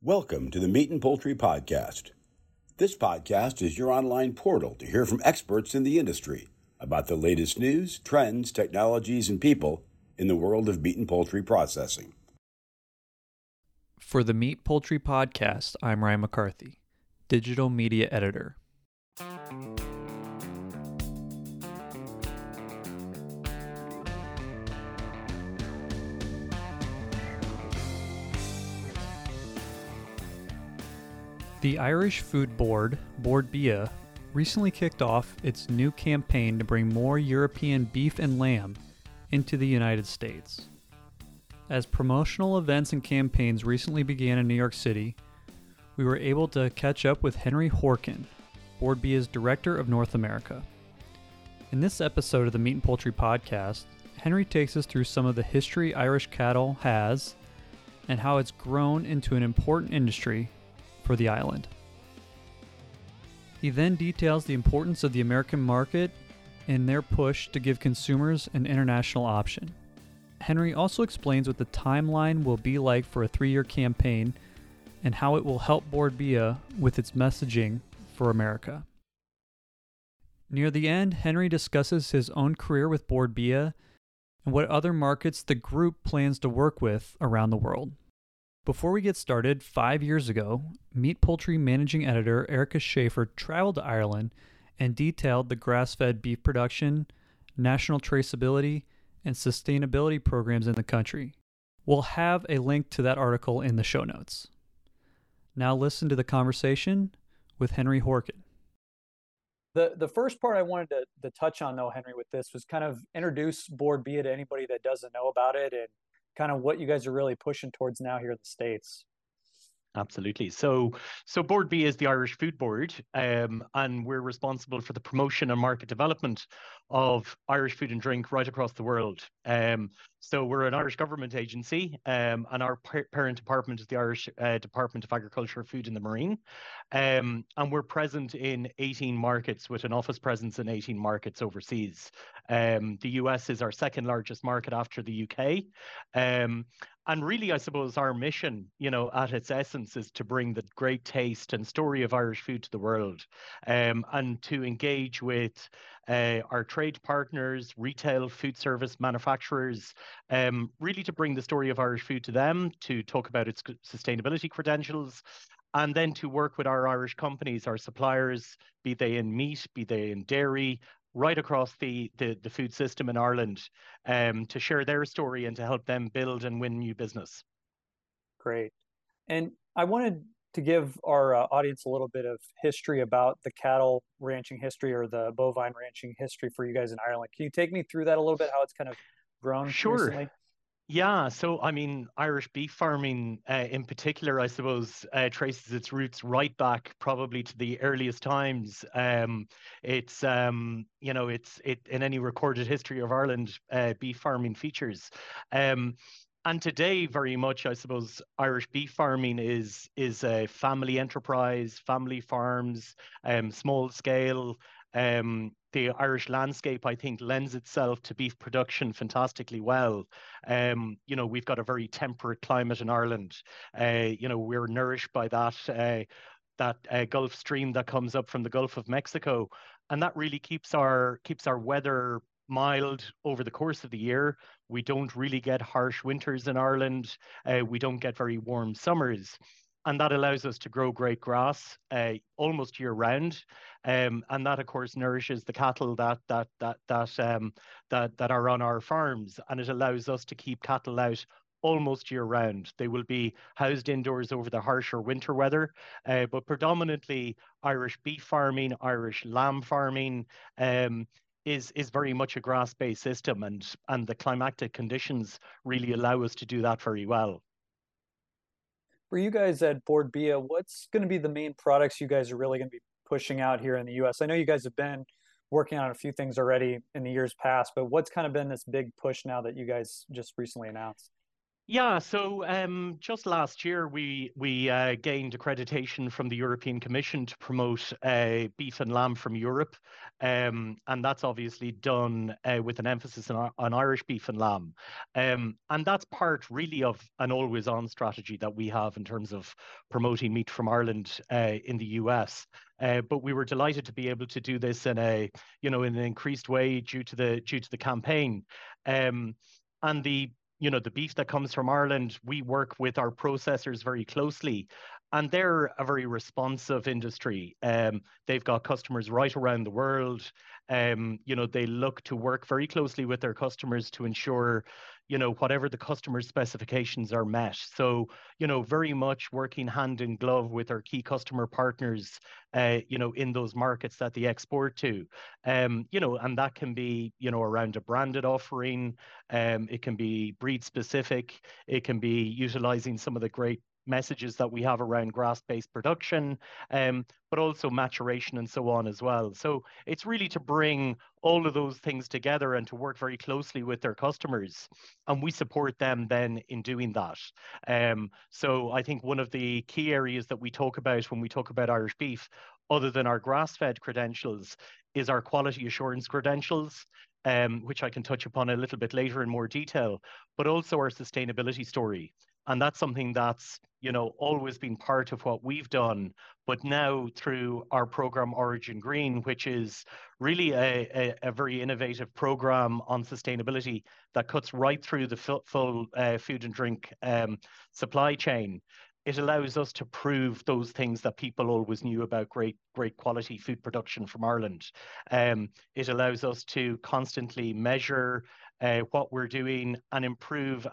Welcome to the Meat and Poultry Podcast. This podcast is your online portal to hear from experts in the industry about the latest news, trends, technologies, and people in the world of meat and poultry processing. For the Meat Poultry Podcast, I'm Ryan McCarthy, Digital Media Editor. The Irish Food Board, Bord Bia, recently kicked off its new campaign to bring more European beef and lamb into the United States. As promotional events and campaigns recently began in New York City, we were able to catch up with Henry Horkin, Bord Bia's Director of North America. In this episode of the Meat and Poultry Podcast, Henry takes us through some of the history Irish cattle has and how it's grown into an important industry for the island. He then details the importance of the American market and their push to give consumers an international option. Henry also explains what the timeline will be like for a 3-year campaign and how it will help Bord Bia with its messaging for America. Near the end, Henry discusses his own career with Bord Bia and what other markets the group plans to work with around the world. Before we get started, 5 years ago, Meat Poultry Managing Editor Erica Schaefer traveled to Ireland and detailed the grass-fed beef production, national traceability, and sustainability programs in the country. We'll have a link to that article in the show notes. Now listen to the conversation with Henry Horkin. The first part I wanted to touch on, though, Henry, with this was kind of introduce Bord Bia to anybody that doesn't know about it and kind of what you guys are really pushing towards now here in the States. Absolutely. So Bord Bia is the Irish Food Board, and we're responsible for the promotion and market development of Irish food and drink right across the world. So we're an Irish government agency, and our parent department is the Irish Department of Agriculture, Food and the Marine. And we're present in 18 markets with an office presence in 18 markets overseas. The US is our second largest market after the UK. And really, I suppose our mission, at its essence is to bring the great taste and story of Irish food to the world, and to engage with our trade partners, retail, food service manufacturers, really to bring the story of Irish food to them, to talk about its sustainability credentials, and then to work with our Irish companies, our suppliers, be they in meat, be they in dairy, right across the food system in Ireland, to share their story and to help them build and win new business. Great. And I wanted to give our audience a little bit of history about the cattle ranching history or the bovine ranching history for you guys in Ireland. Can you take me through that a little bit, how it's kind of grown recently? Yeah, so I mean, Irish beef farming in particular, I suppose, traces its roots right back probably to the earliest times. It's in any recorded history of Ireland, beef farming features. And today, very much, I suppose, Irish beef farming is a family enterprise, family farms, small scale. The Irish landscape, I think, lends itself to beef production fantastically well. We've got a very temperate climate in Ireland. We're nourished by that Gulf Stream that comes up from the Gulf of Mexico, and that really keeps our weather mild over the course of the year. We don't really get harsh winters in Ireland. We don't get very warm summers. And that allows us to grow great grass almost year round, and that, of course, nourishes the cattle that are on our farms, and it allows us to keep cattle out almost year round. They will be housed indoors over the harsher winter weather, but predominantly Irish beef farming, Irish lamb farming, is very much a grass-based system, and the climatic conditions really allow us to do that very well. For you guys at Bord Bia, what's going to be the main products you guys are really going to be pushing out here in the U.S.? I know you guys have been working on a few things already in the years past, but what's kind of been this big push now that you guys just recently announced? Yeah, so just last year we gained accreditation from the European Commission to promote beef and lamb from Europe, and that's obviously done with an emphasis on Irish beef and lamb, and that's part really of an always-on strategy that we have in terms of promoting meat from Ireland in the US. But we were delighted to be able to do this in in an increased way due to the campaign. Um, and the beef that comes from Ireland, we work with our processors very closely, and they're a very responsive industry. They've got customers right around the world. They look to work very closely with their customers to ensure, whatever the customer's specifications are met. So, very much working hand in glove with our key customer partners, in those markets that they export to. And that can be, around a branded offering, it can be breed specific. It can be utilizing some of the great messages that we have around grass-based production, but also maturation and so on as well. So it's really to bring all of those things together and to work very closely with their customers. And we support them then in doing that. So I think one of the key areas that we talk about when we talk about Irish beef, other than our grass-fed credentials, is our quality assurance credentials, which I can touch upon a little bit later in more detail, but also our sustainability story. And that's something that's, always been part of what we've done, but now through our program Origin Green, which is really a very innovative program on sustainability that cuts right through the full food and drink supply chain. It allows us to prove those things that people always knew about great quality food production from Ireland. It allows us to constantly measure what we're doing and improve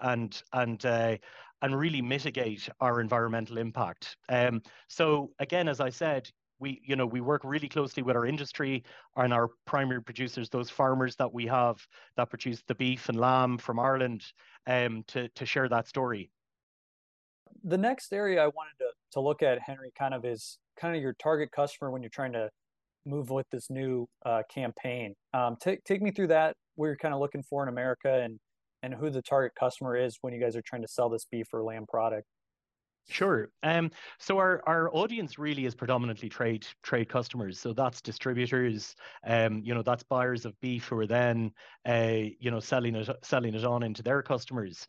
and really mitigate our environmental impact. So again, as I said, we work really closely with our industry and our primary producers, those farmers that we have that produce the beef and lamb from Ireland, to share that story. The next area I wanted to look at, Henry, kind of is kind of your target customer when you're trying to move with this new campaign. Take me through that, what you're kind of looking for in America, and who the target customer is when you guys are trying to sell this beef or lamb product. Sure. So our audience really is predominantly trade customers. So that's distributors. That's buyers of beef who are then, selling it on into their customers.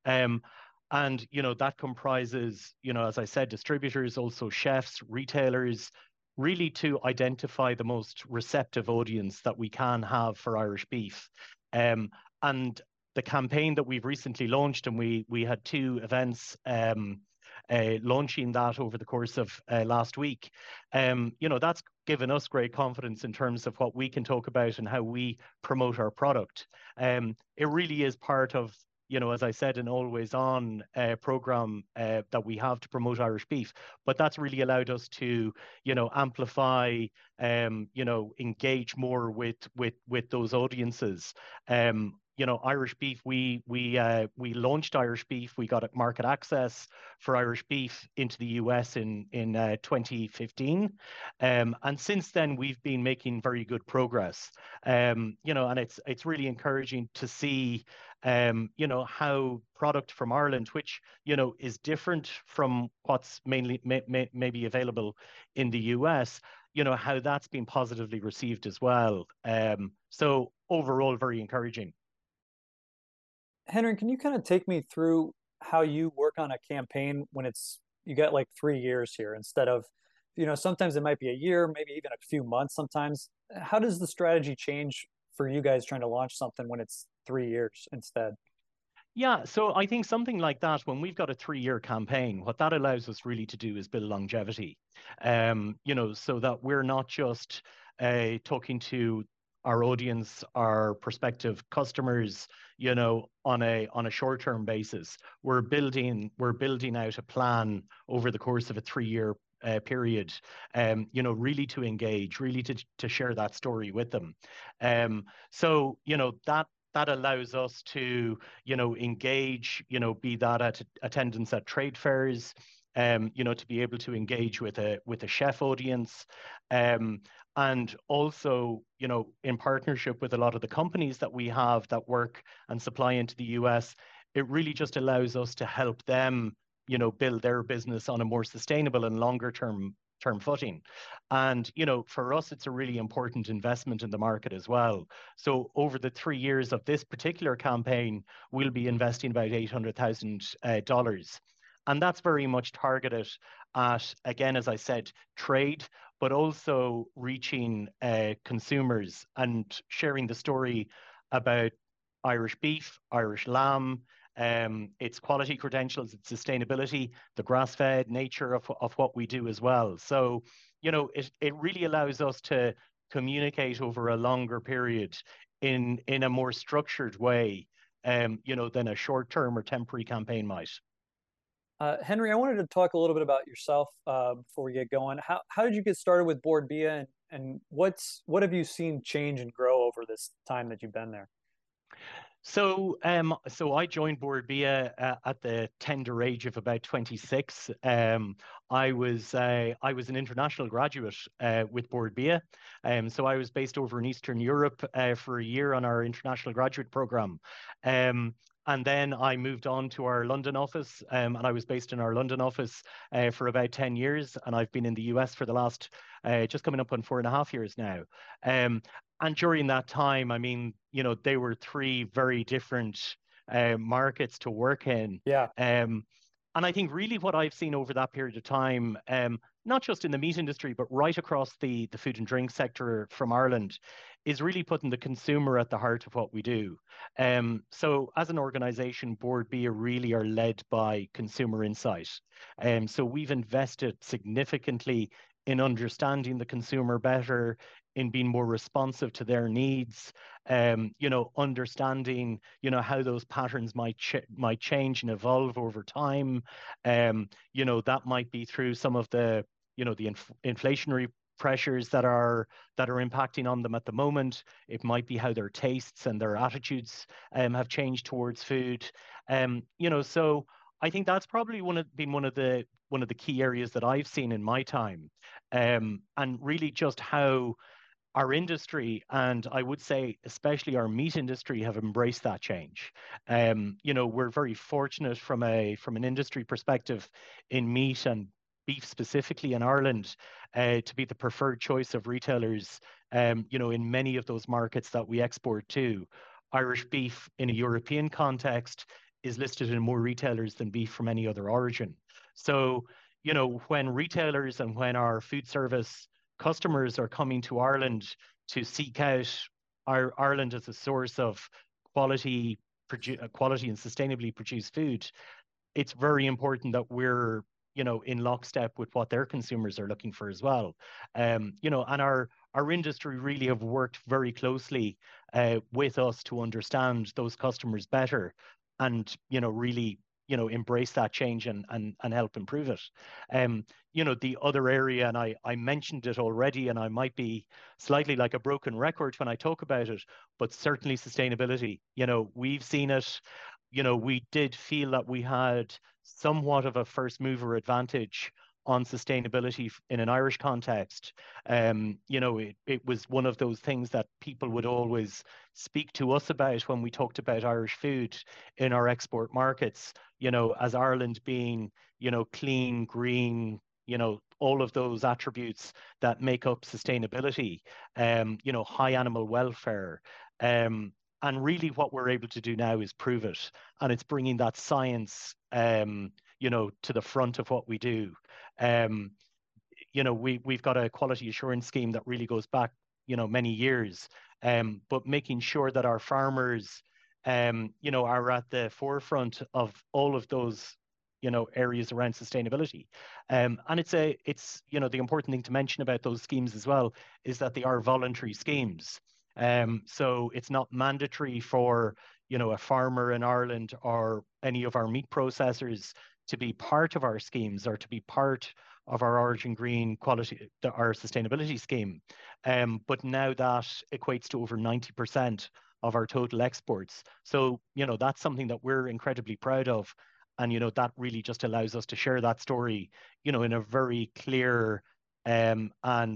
And that comprises, as I said, distributors, also chefs, retailers, really to identify the most receptive audience that we can have for Irish beef. And the campaign that we've recently launched, and we had two events launching that over the course of last week. That's given us great confidence in terms of what we can talk about and how we promote our product. It really is part of, as I said, an always on program that we have to promote Irish beef. But that's really allowed us to, amplify, engage more with those audiences. Irish beef, we launched Irish beef. We got market access for Irish beef into the US in 2015, and since then we've been making very good progress. And it's really encouraging to see, how product from Ireland, which is different from what's mainly maybe available in the US, how that's been positively received as well. So overall, very encouraging. Henry, can you kind of take me through how you work on a campaign when you got like 3 years here instead of, sometimes it might be a year, maybe even a few months sometimes. How does the strategy change for you guys trying to launch something when it's 3 years instead? Yeah, so I think something like that, when we've got a 3-year campaign, what that allows us really to do is build longevity. So that we're not just talking to our audience, our prospective customers, on a short-term basis. We're building out a plan over the course of a 3-year period, really to engage, really to share that story with them. So that allows us to, engage, be that at attendance at trade fairs, to be able to engage with a chef audience, and also, in partnership with a lot of the companies that we have that work and supply into the US, it really just allows us to help them, build their business on a more sustainable and longer term footing. And, for us, it's a really important investment in the market as well. So over the 3 years of this particular campaign, we'll be investing about $800,000. And that's very much targeted at, again, as I said, trade, but also reaching consumers and sharing the story about Irish beef, Irish lamb, its quality credentials, its sustainability, the grass-fed nature of what we do as well. So, it really allows us to communicate over a longer period in a more structured way, than a short-term or temporary campaign might. Henry, I wanted to talk a little bit about yourself before we get going. How did you get started with Board Bia, and what have you seen change and grow over this time that you've been there? So I joined Board Bia at the tender age of about 26. I was an international graduate with Board Bia. So I was based over in Eastern Europe for a year on our international graduate program. And then I moved on to our London office, and I was based in our London office for about 10 years. And I've been in the US for the last just coming up on 4.5 years now. And during that time, I mean, they were three very different markets to work in. Yeah. And I think really what I've seen over that period of time, not just in the meat industry, but right across the food and drink sector from Ireland, is really putting the consumer at the heart of what we do. So as an organization, Board Bia really are led by consumer insight. So we've invested significantly in understanding the consumer better, in being more responsive to their needs, understanding, how those patterns might change and evolve over time. That might be through some of the, the inflationary pressures that are impacting on them at the moment. It might be how their tastes and their attitudes have changed towards food. So I think that's probably been one of the key areas that I've seen in my time, and really just how our industry, and I would say especially our meat industry, have embraced that change. We're very fortunate from an industry perspective in meat and beef specifically in Ireland to be the preferred choice of retailers. In many of those markets that we export to. Irish beef in a European context is listed in more retailers than beef from any other origin. So, when retailers and when our food service customers are coming to Ireland to seek out Ireland as a source of quality and sustainably produced food, it's very important that we're in lockstep with what their consumers are looking for as well. And our industry really have worked very closely with us to understand those customers better, and really embrace that change and help improve it. The other area, and I mentioned it already, and I might be slightly like a broken record when I talk about it, but certainly sustainability. We've seen it. We did feel that we had somewhat of a first mover advantage on sustainability in an Irish context. It was one of those things that people would always speak to us about when we talked about Irish food in our export markets, as Ireland being, clean, green, all of those attributes that make up sustainability, high animal welfare. And really what we're able to do now is prove it. And it's bringing that science, to the front of what we do. We've got a quality assurance scheme that really goes back, many years, but making sure that our farmers, are at the forefront of all of those, areas around sustainability. And it's the important thing to mention about those schemes as well is that they are voluntary schemes. So it's not mandatory for, a farmer in Ireland or any of our meat processors to be part of our schemes or to be part of our Origin Green quality, our sustainability scheme. But now that equates to over 90% of our total exports. So, that's something that we're incredibly proud of. And, that really just allows us to share that story, in a very clear and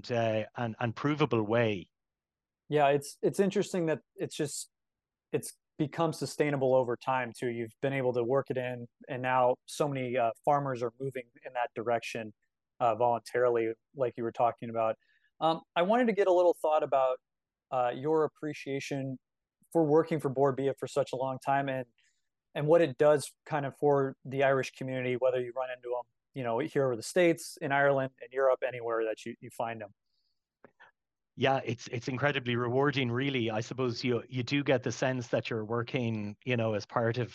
provable way. Yeah, it's interesting that it's become sustainable over time too. You've been able to work it in, and now so many farmers are moving in that direction voluntarily, like you were talking about. I wanted to get a little thought about your appreciation for working for Bord Bia for such a long time, and what it does kind of for the Irish community, whether you run into them, here over the States, in Ireland, in Europe, anywhere that you find them. Yeah, it's incredibly rewarding, really. I suppose you do get the sense that you're working, as part of,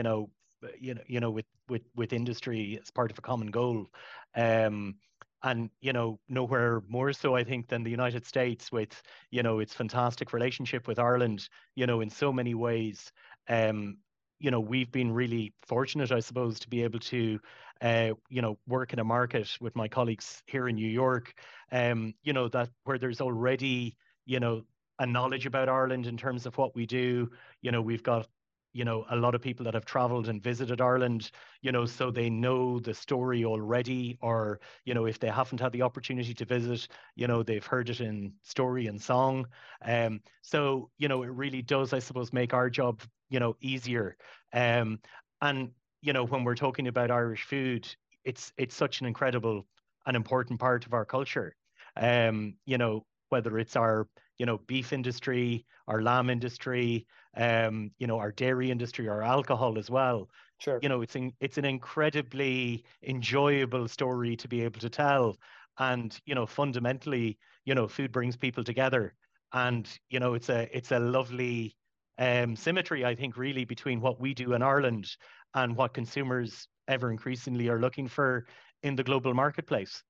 with industry as part of a common goal. Um, and nowhere more so, I think, than the United States, with its fantastic relationship with Ireland, in so many ways. Um, we've been really fortunate, I suppose, to be able to work in a market with my colleagues here in New York, that where there's already, a knowledge about Ireland in terms of what we do. We've got, a lot of people that have traveled and visited Ireland, so they know the story already, or, if they haven't had the opportunity to visit, they've heard it in story and song. So, it really does, I suppose, make our job, easier. And when we're talking about Irish food, it's such an incredible and important part of our culture. Whether it's our beef industry, our lamb industry, our dairy industry, our alcohol as well. Sure. It's an incredibly enjoyable story to be able to tell, and fundamentally, food brings people together, and it's a lovely symmetry, I think, really, between what we do in Ireland and what consumers ever increasingly are looking for in the global marketplace.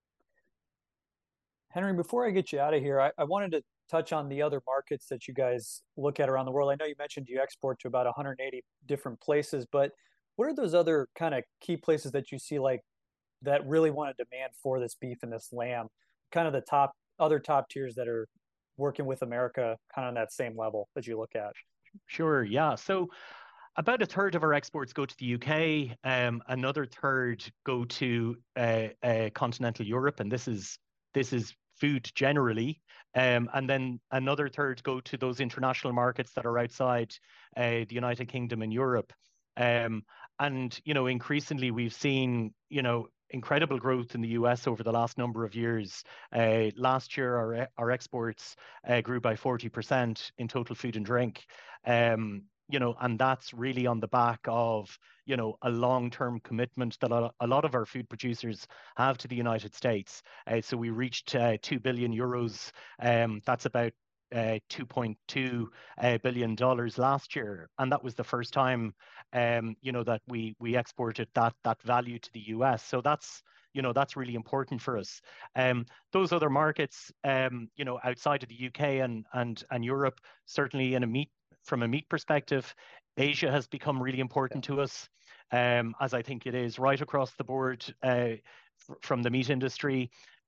Henry, before I get you out of here, I wanted to touch on the other markets that you guys look at around the world. I know you mentioned you export to about 180 different places, but what are those other kind of key places that you see, like, that really want a demand for this beef and this lamb? Kind of the other top tiers that are working with America, kind of on that same level that you look at. Sure, yeah. So about a third of our exports go to the UK. Another third go to continental Europe, and this is food generally. And then another third go to those international markets that are outside the United Kingdom and Europe. And increasingly we've seen incredible growth in the US over the last number of years. Last year, our exports grew by 40% in total food and drink. And that's really on the back of, a long-term commitment that a lot of our food producers have to the United States. So we reached 2 billion euros. That's about $2.2 billion last year, and that was the first time, that we exported that value to the US. So that's really important for us. Those other markets, outside of the UK and Europe, certainly from a meat perspective, Asia has become really important to us, as I think it is right across the board, from the meat industry.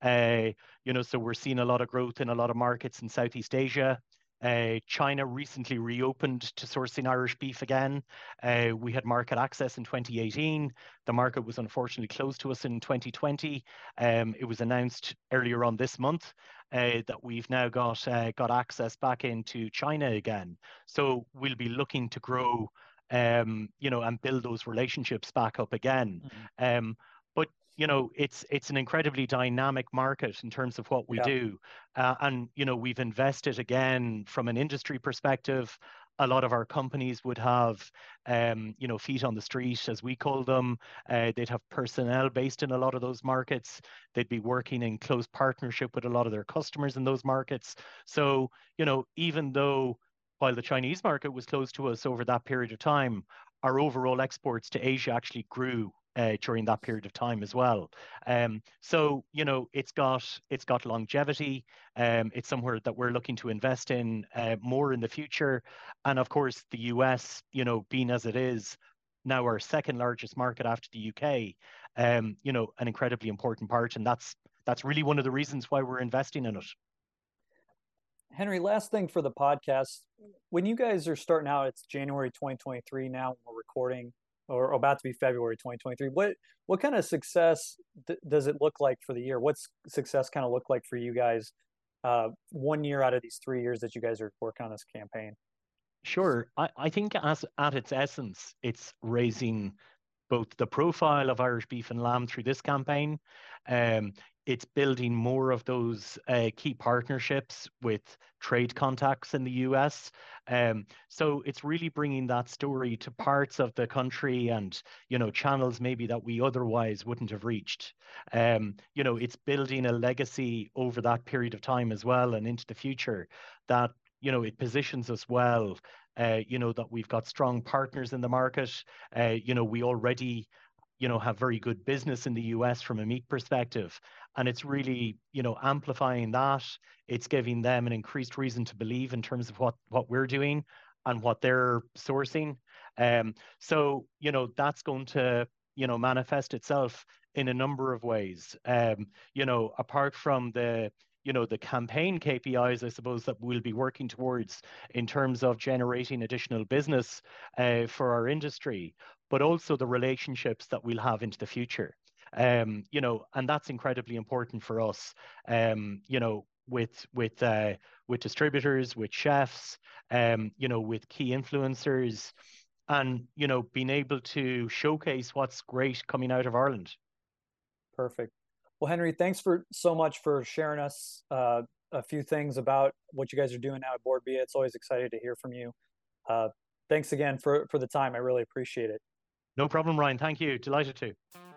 So we're seeing a lot of growth in a lot of markets in Southeast Asia. China recently reopened to sourcing Irish beef again. We had market access in 2018. The market was unfortunately closed to us in 2020. It was announced earlier on this month that we've now got access back into China again. So we'll be looking to grow, and build those relationships back up again. But it's an incredibly dynamic market in terms of what we do. And we've invested again from an industry perspective. A lot of our companies would have, feet on the street, as we call them. They'd have personnel based in a lot of those markets. They'd be working in close partnership with a lot of their customers in those markets. So, even though while the Chinese market was closed to us over that period of time, our overall exports to Asia actually grew during that period of time as well. So it's got longevity. It's somewhere that we're looking to invest in more in the future. And of course, the US, being as it is now our second largest market after the UK, an incredibly important part, and that's really one of the reasons why we're investing in it. Henry, last thing for the podcast. When you guys are starting out, it's January 2023 now, we're recording, or about to be February 2023. What kind of success does it look like for the year? What's success kind of look like for you guys 1 year out of these 3 years that you guys are working on this campaign? Sure. I think at its essence, it's raising both the profile of Irish beef and lamb through this campaign. Um, it's building more of those key partnerships with trade contacts in the US. So it's really bringing that story to parts of the country and, channels maybe that we otherwise wouldn't have reached. It's building a legacy over that period of time as well and into the future that, it positions us well. That we've got strong partners in the market. We already, have very good business in the US from a meat perspective. And it's really, amplifying that. It's giving them an increased reason to believe in terms of what we're doing and what they're sourcing. So, that's going to, manifest itself in a number of ways. Apart from the campaign KPIs, I suppose, that we'll be working towards in terms of generating additional business for our industry, but also the relationships that we'll have into the future. And that's incredibly important for us. With distributors, with chefs, with key influencers, and being able to showcase what's great coming out of Ireland. Perfect. Well, Henry, thanks so much for sharing us a few things about what you guys are doing now at Bord Bia. It's always exciting to hear from you. Thanks again for the time. I really appreciate it. No problem, Ryan. Thank you. Delighted to.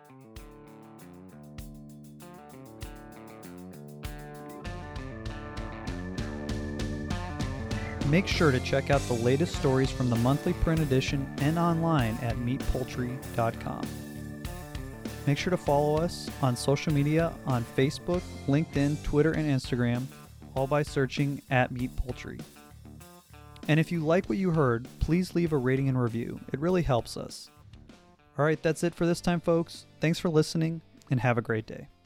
Make sure to check out the latest stories from the monthly print edition and online at meatpoultry.com. Make sure to follow us on social media on Facebook, LinkedIn, Twitter, and Instagram, all by searching @meatpoultry. And if you like what you heard, please leave a rating and review. It really helps us. All right, that's it for this time, folks. Thanks for listening, and have a great day.